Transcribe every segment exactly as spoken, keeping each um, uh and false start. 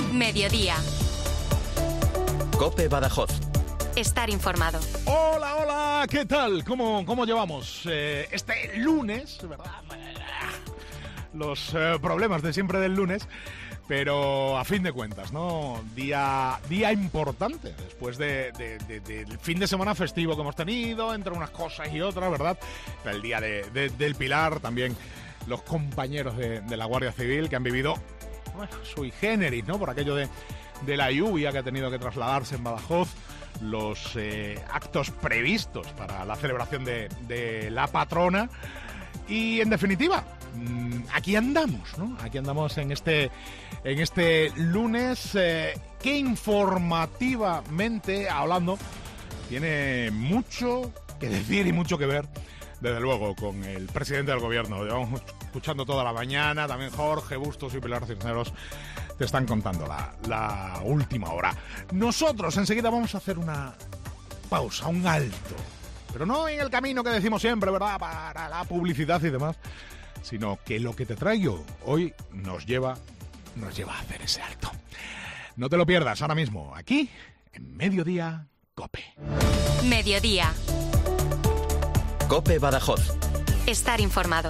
Mediodía. COPE Badajoz. Estar informado. Hola, hola, ¿qué tal? ¿Cómo, cómo llevamos eh, este lunes, verdad? Los eh, problemas de siempre del lunes, pero a fin de cuentas, ¿no? Día, día importante después de, de, de, del fin de semana festivo que hemos tenido, entre unas cosas y otras, ¿verdad? El día de, de, del Pilar, también los compañeros de, de la Guardia Civil que han vivido, bueno, sui generis, ¿no? Por aquello de, de la lluvia que ha tenido que trasladarse en Badajoz, los eh, actos previstos para la celebración de, de la patrona y, en definitiva, mmm, aquí andamos, ¿no? Aquí andamos en este, en este lunes eh, que informativamente hablando tiene mucho que decir y mucho que ver, desde luego, con el presidente del gobierno. Llevamos escuchando toda la mañana, también Jorge Bustos y Pilar Cisneros te están contando la, la última hora. Nosotros enseguida vamos a hacer una pausa, un alto, pero no en el camino que decimos siempre, ¿verdad?, para la publicidad y demás, sino que lo que te traigo hoy nos lleva, nos lleva a hacer ese alto. No te lo pierdas ahora mismo, aquí, en Mediodía COPE. Mediodía. COPE Badajoz. Estar informado.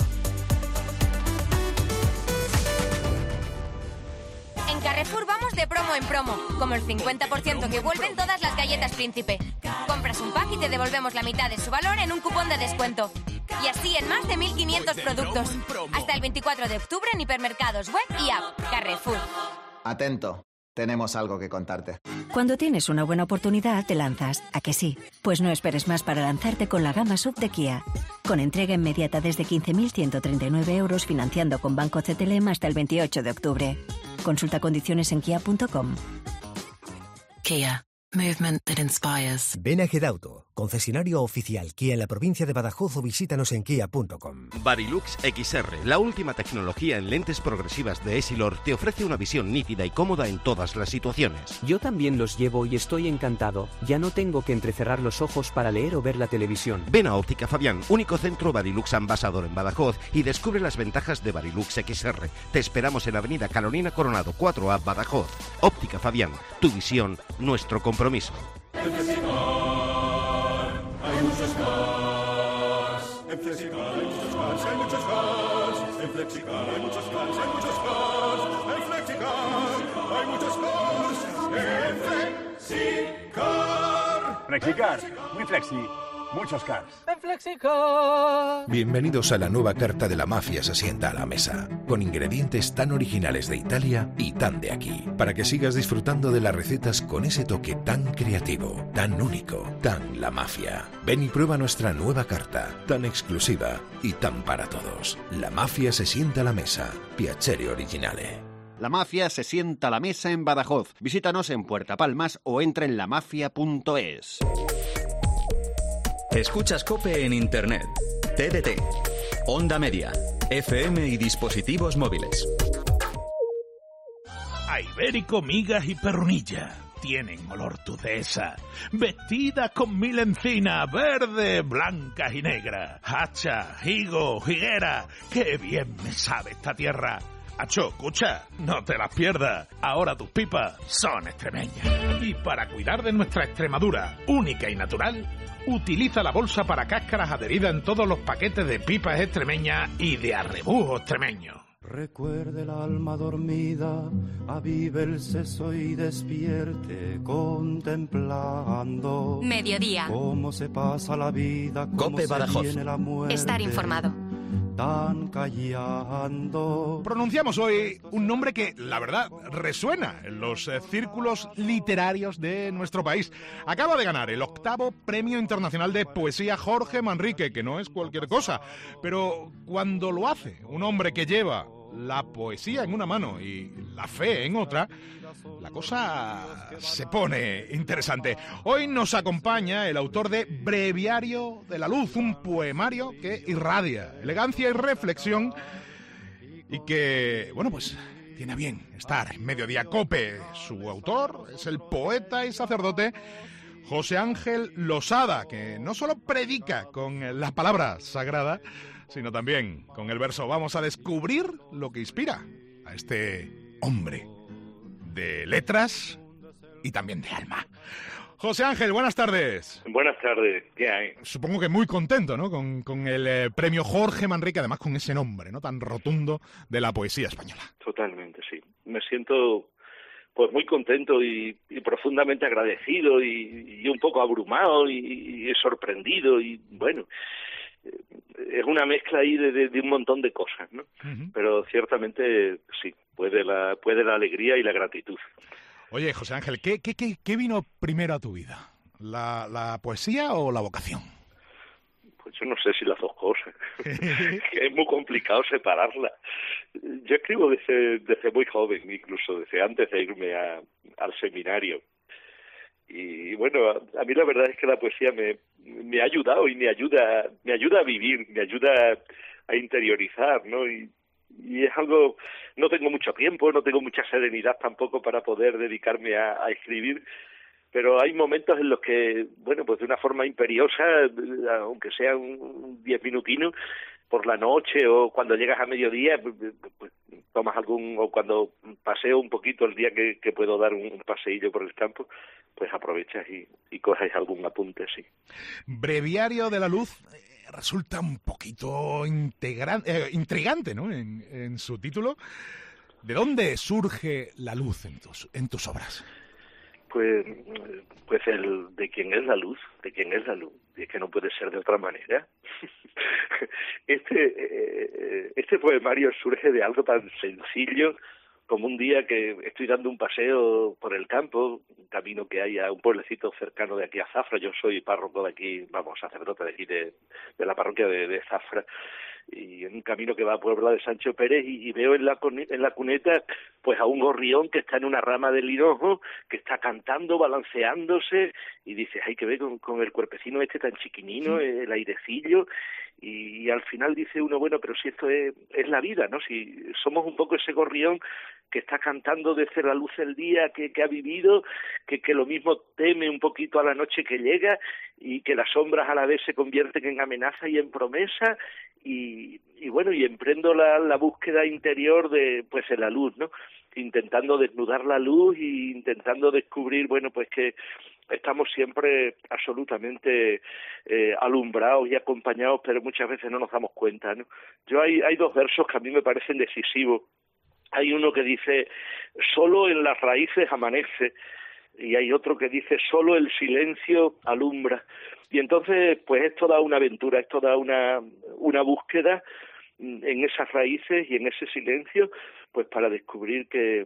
En Carrefour vamos de promo en promo, como el cincuenta por ciento que vuelven todas las galletas Príncipe. Compras un pack y te devolvemos la mitad de su valor en un cupón de descuento. Y así en más de mil quinientos productos. Hasta el veinticuatro de octubre en hipermercados, web y app. Carrefour. Atento, tenemos algo que contarte. Cuando tienes una buena oportunidad, te lanzas. ¿A que sí? Pues no esperes más para lanzarte con la gama S U V de Kia. Con entrega inmediata desde quince mil ciento treinta y nueve euros, financiando con Banco C T L M hasta el veintiocho de octubre. Consulta condiciones en kia punto com. Kia. Movement that inspires. Ven a Gedauto, concesionario oficial Kia en la provincia de Badajoz, o visítanos en kia punto com. Varilux X R, la última tecnología en lentes progresivas de Essilor, te ofrece una visión nítida y cómoda en todas las situaciones. Yo también los llevo y estoy encantado. Ya no tengo que entrecerrar los ojos para leer o ver la televisión. Ven a Óptica Fabián, único centro Varilux ambasador en Badajoz, y descubre las ventajas de Varilux X R. Te esperamos en Avenida Carolina Coronado cuatro A, Badajoz. Óptica Fabián, tu visión, nuestro compromiso. En Flexicar hay muchos cars. En Flexicar hay muchos cars, hay muchos cars. En Flexicar hay muchos cars, hay muchos cars. En Flexicar hay muchos cars. En Flexicar. Flexicar, muy flexi. Muchos cars. En Flexicar. Bienvenidos a la nueva carta de La Mafia se sienta a la mesa, con ingredientes tan originales de Italia y tan de aquí, para que sigas disfrutando de las recetas con ese toque tan creativo, tan único, tan La Mafia. Ven y prueba nuestra nueva carta, tan exclusiva y tan para todos. La Mafia se sienta a la mesa. Piacere originale. La Mafia se sienta a la mesa en Badajoz. Visítanos en Puerta Palmas o entra en lamafia punto es. Escuchas COPE en Internet, T D T, Onda Media, F M y dispositivos móviles. A Ibérico, migas y perrunilla tienen olor tu dehesa, vestida con mil encinas, verde, blancas y negras, hacha, higo, higuera, qué bien me sabe esta tierra. Acho, escucha, no te las pierdas. Ahora tus pipas son extremeñas. Y para cuidar de nuestra Extremadura, única y natural, utiliza la bolsa para cáscaras adherida en todos los paquetes de pipas extremeñas y de arrebujo extremeño. Recuerde el alma dormida, avive el seso y despierte, contemplando Mediodía. Cómo se pasa la vida, cómo COPE se Badajoz. viene la muerte. Estar informado. Tan callando. Pronunciamos hoy un nombre que, la verdad, resuena en los eh, círculos literarios de nuestro país. Acaba de ganar el octavo Premio Internacional de Poesía Jorge Manrique, que no es cualquier cosa, pero cuando lo hace un hombre que lleva la poesía en una mano y la fe en otra, la cosa se pone interesante. Hoy nos acompaña el autor de Breviario de la Luz, un poemario que irradia elegancia y reflexión y que, bueno, pues tiene a bien estar en Mediodía COPE. Su autor es el poeta y sacerdote José Ángel Losada, que no solo predica con la palabra sagrada, sino también con el verso. Vamos a descubrir lo que inspira a este hombre. de letras y también de alma. José Ángel, buenas tardes. Buenas tardes, ¿qué hay? Supongo que muy contento, ¿no? Con, con el eh, premio Jorge Manrique, además con ese nombre, ¿no? Tan rotundo de la poesía española. Totalmente, sí. Me siento pues muy contento y, y profundamente agradecido y, y un poco abrumado y, y sorprendido y bueno, es una mezcla ahí de, de, de un montón de cosas, ¿no? Uh-huh. Pero ciertamente sí, puede la, puede la alegría y la gratitud. Oye, José Ángel, ¿qué, qué, qué, qué vino primero a tu vida? ¿La, la poesía o la vocación? Pues yo no sé si las dos cosas. Es muy complicado separarlas. Yo escribo desde, desde muy joven, incluso desde antes de irme a, al seminario. Y bueno, a, a mí la verdad es que la poesía me, me ha ayudado y me ayuda, me ayuda a vivir, me ayuda a interiorizar, ¿no? Y, y es algo, no tengo mucho tiempo, no tengo mucha serenidad tampoco para poder dedicarme a, a escribir, pero hay momentos en los que, bueno, pues de una forma imperiosa, aunque sea un diez minutinos, por la noche o cuando llegas a mediodía, pues, pues, tomas algún, o cuando paseo un poquito el día que, que puedo dar un paseillo por el campo, pues aprovechas y, y coges algún apunte, sí. Breviario de la Luz eh, resulta un poquito integran, eh, intrigante, ¿no? En, en su título. ¿De dónde surge la luz en tus, en tus obras? Pues, pues el de quién es la luz, de quién es la luz, y es que no puede ser de otra manera. Este, eh, este poemario surge de algo tan sencillo como un día que estoy dando un paseo por el campo, un camino que hay a un pueblecito cercano de aquí a Zafra. Yo soy párroco de aquí, vamos, sacerdote de aquí de, de la parroquia de, de Zafra, y en un camino que va a Puebla de Sancho Pérez y, y veo en la, en la cuneta pues a un gorrión que está en una rama del hinojo, que está cantando, balanceándose, y dices, hay que ver con, con el cuerpecino este tan chiquinino, sí, el airecillo, y, y al final dice uno, bueno, pero si esto es, es la vida, ¿no? Si somos un poco ese gorrión que está cantando desde la luz del día, que, que ha vivido, que, que lo mismo teme un poquito a la noche que llega, y que las sombras a la vez se convierten en amenaza y en promesa, y, y bueno, y emprendo la, la búsqueda interior de, pues, de la luz, ¿no? Intentando desnudar la luz y intentando descubrir, bueno, pues que estamos siempre absolutamente eh, alumbrados y acompañados, pero muchas veces no nos damos cuenta, ¿no? Yo hay, hay dos versos que a mí me parecen decisivos. Hay uno que dice, solo en las raíces amanece, y hay otro que dice, solo el silencio alumbra. Y entonces, pues es toda una aventura, es toda una, una búsqueda en esas raíces y en ese silencio, pues para descubrir que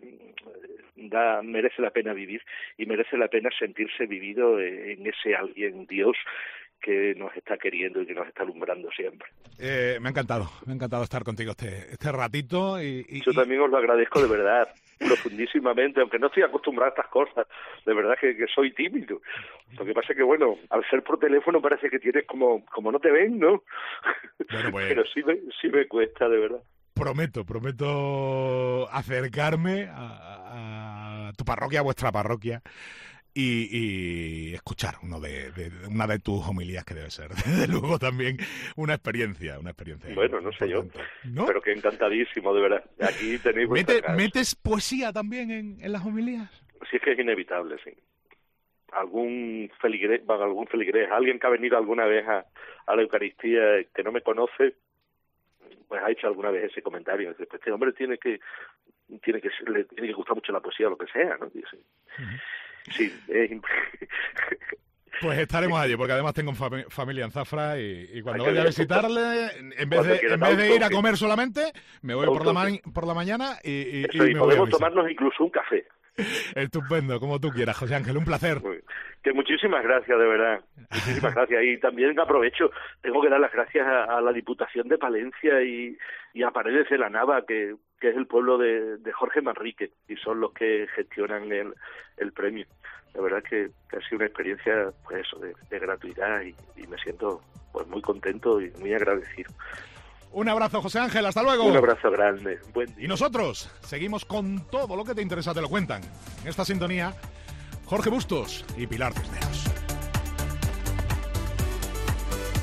da, merece la pena vivir y merece la pena sentirse vivido en ese alguien, Dios, que nos está queriendo y que nos está alumbrando siempre. Eh, me ha encantado, me ha encantado estar contigo este, este ratito. Y, y, Yo también os lo agradezco de verdad, profundísimamente, aunque no estoy acostumbrado a estas cosas, de verdad que, que soy tímido. Lo que pasa es que, bueno, al ser por teléfono parece que tienes como, como no te ven, ¿no? Bueno, pues, pero sí me, sí me cuesta, de verdad. Prometo, prometo acercarme a, a tu parroquia, a vuestra parroquia, Y, y escuchar uno de, de, de una de tus homilías, que debe ser, desde luego, también una experiencia, una experiencia. Bueno, no sé yo, ¿no? Pero que encantadísimo, de verdad. Aquí tenéis ¿Mete, ¿Metes poesía también en, en las homilías? Sí, es que es inevitable, sí. Algún feligrés, algún feligrés, alguien que ha venido alguna vez a, a la Eucaristía que no me conoce, pues ha hecho alguna vez ese comentario. Dice, pues este hombre tiene que, tiene que, le tiene que gustar mucho la poesía o lo que sea, ¿no? Dice. Uh-huh. Sí, es... Pues estaremos allí, porque además tengo fam- familia en Zafra y, y cuando vaya a visitarle, en vez de, en vez de ir a comer solamente, me voy por la, ma- por la mañana y, y, Eso, y, y me podemos voy a tomarnos incluso un café. Estupendo, como tú quieras, José Ángel, un placer. Que muchísimas gracias, de verdad. Muchísimas gracias. Y también aprovecho, tengo que dar las gracias a, a la Diputación de Palencia y, y a Paredes de la Nava, que, que es el pueblo de, de Jorge Manrique, y son los que gestionan el, el premio. La verdad que, que ha sido una experiencia, pues eso, de, de gratuidad, y, y me siento pues muy contento y muy agradecido. Un abrazo, José Ángel, hasta luego. Un abrazo grande. Buen día. Y nosotros seguimos con todo lo que te interesa, te lo cuentan. En esta sintonía, Jorge Bustos y Pilar Cisneros.